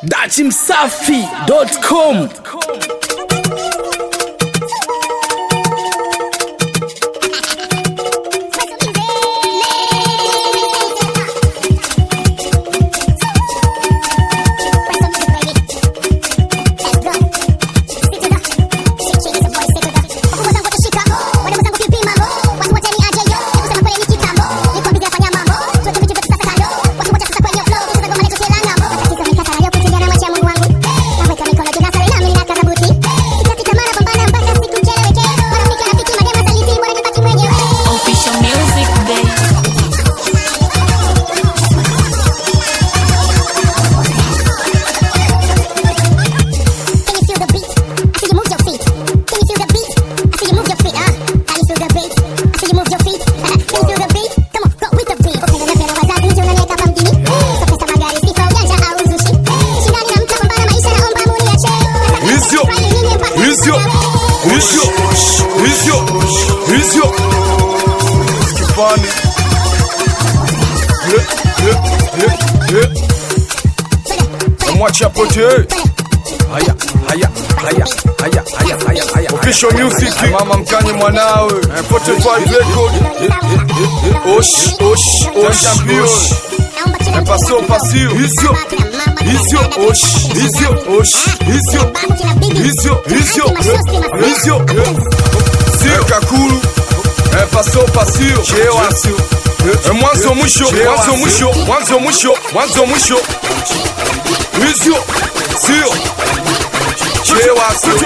dachimsafi.com. Mwacha pote haya official music mama mkanye mwanawe pote 5 record osh champion paso pasio hizio sio kakulu paso pasio chewasio mwanzo mwisho Hizio, sio chewa sio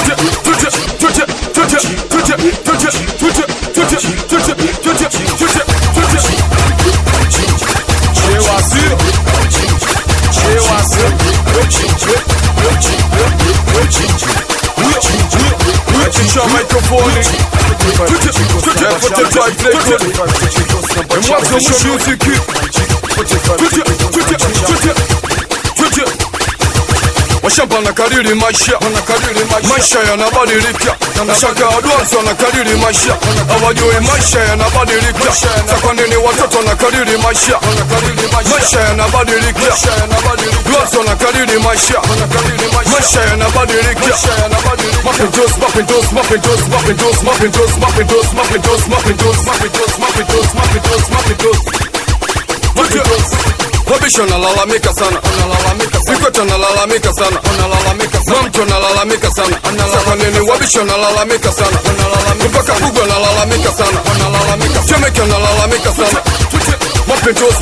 microphone Washamba na kadiri maisha yanabadilika. Nashaka advance na kadiri maisha, hawajui maisha yanabadilika. Kwa nini watoto na kadiri maisha yanabadilika? Advance na kadiri maisha yanabadilika. Wabisho nalalamika sana, Sikweta nalalamika sana, Mamto nalalamika sana, Saka nini wabisho nalalamika sana, Mpaka Fugo nalalamika sana, Chemeke nalalamika sana. Mapentos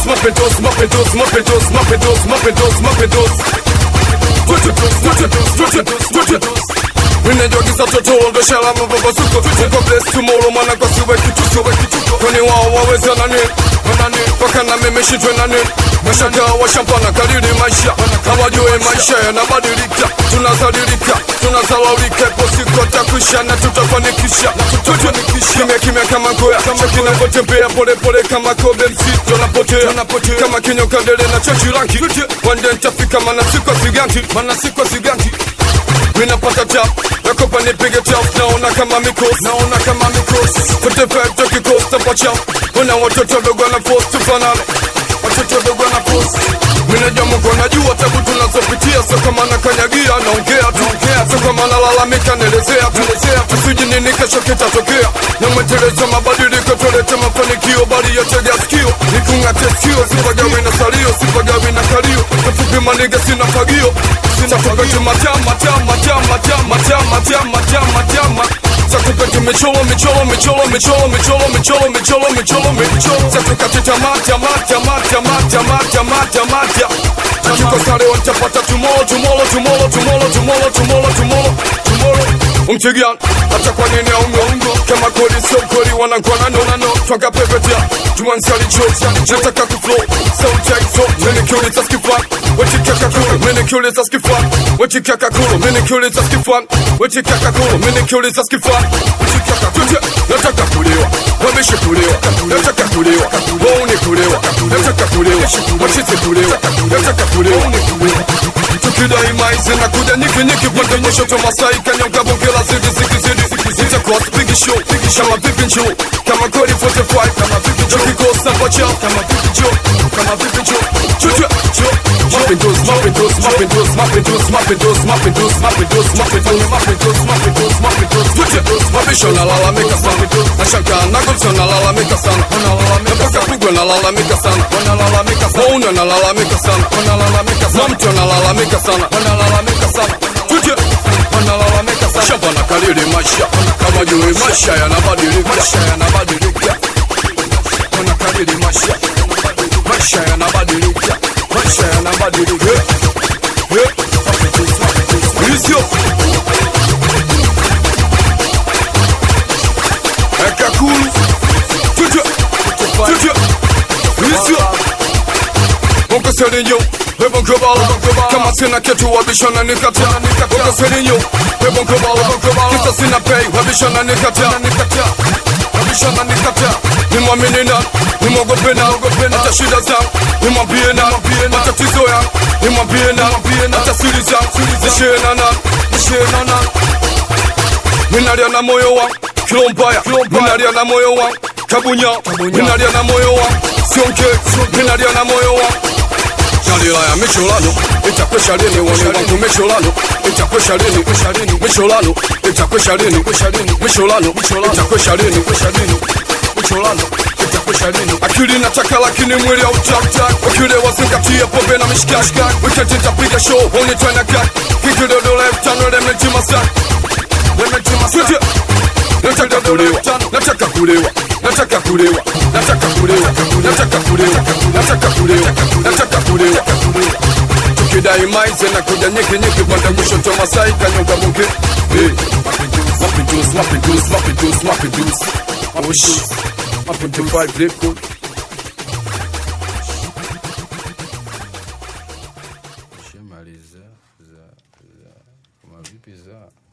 Minejogisa toto ndo shala mababasuko. Niko blessed tomorrow mana kwa siwe kituko. Kwani wao waweza nani paka na mimi shitwe nani. Mashaka wa shampana kadiri maisha, hawajui maisha yanabadilika. Tunazalawika siku takusha na tutafanikisha. Kimya kama goya, kinapotembea pole kama kobe msito napotea. Kama kinyo kadele na chachi ranki, wande nitafika mana sikwa siganti. Minapata tap, nakopa nipige tap. Naona kama mikos, Kote vibe toki costa pacha. Una watoto dogo na post tufanane, Minaja mko najua tabu tunazopitia. So kama nakanyagia naongea tu, so kama nalalamika nelezea tu. Tusiji nini kesho kitatokea, na mweteleza mabadiliko tulete mafanikio. Bali ya tega sikio, nikungate sikio. Sipagawi na salio, sipagawi na kalio. Tafupi maniga sina fagio, Sakupeti matama Sakupeti micholo Sakukati tamata Chiko sare wantapata tomorrow Umchigian, hata kwa nini ungo Kama kodi so kodi wanangwana no Twanga pepetia, jumansali jokes Nataka kuflow, sound check so Mini curious askifan, wechikaka kuru Mini curious askifan, wechikaka kuru Mini curious askifan, wechikaka kuru Mini curious askifan, wechikaka kuru Nataka kulewa, wamishi kulewa Nataka kulewa, wauni kulewa Nataka kulewa, wachisi kulewa Nataka kulewa, tukidai maize na kuja niki Pande mwisho tomasai kanyonga bongela zidi Zita cross big show, kama vipi show Kama kodi 45, kama vipi show Kikosa pacha, kama vipi show Chucha, mapinduzi, mapinduzi, mapinduzi, mapinduzi, mapinduzi, mapinduzi, mapinduzi, mapinduzi, mapinduzi, mapinduzi, mapinduzi. Mabisho nalalamika sana, nashangaa Naguto nalalamika sana, mpaka Pigwa nalalamika sana, Wauna nalalamika sana, Mamto nalalamika sana, tuje wanalalamika sana. Shamba na kalili maisha, kama jue maisha yanabadilika, wanakalili maisha, maisha yanabadilika, maisha yanabadilika. Hizyo Ekakulu tuje hizyo Bongo Selinyo Bongo Bala kama sina kitu wabishana nikatia Bongo Selinyo Bongo Bala kisa sina pay wabishana nikatia wabishana nikatia nimwamini na nimwogope na hata shida zangu nimwambie na matatizo yangu nimwambie na hata siri zangu nishie na minalia na moyo wangu kilo mbaya minalia na moyo wangu kabunya minalia na moyo wangu sionke minalia na moyo wangu Nalila ya micholano itakwesha lini wani wangu micholano itakwesha lini micholano itakwesha lini micholano itakwesha lini micholano itakwesha lini akili nataka lakini mwili hautaki wakile wazingatia pombe na mishikashika weekend nitapiga show only trying to cut kikidodo left turn element in my sack nataka kulewa nataka kulewa nataka kulewa nataka kulewa nataka kulewa nataka kulewa nataka kulewa tukidai maize na kuja nyeke panda mwisho to Masai kanyonga munge mapinduzi mapinduzi mapinduzi mapinduzi mapinduzi 25 record shemaliza za kama vipi za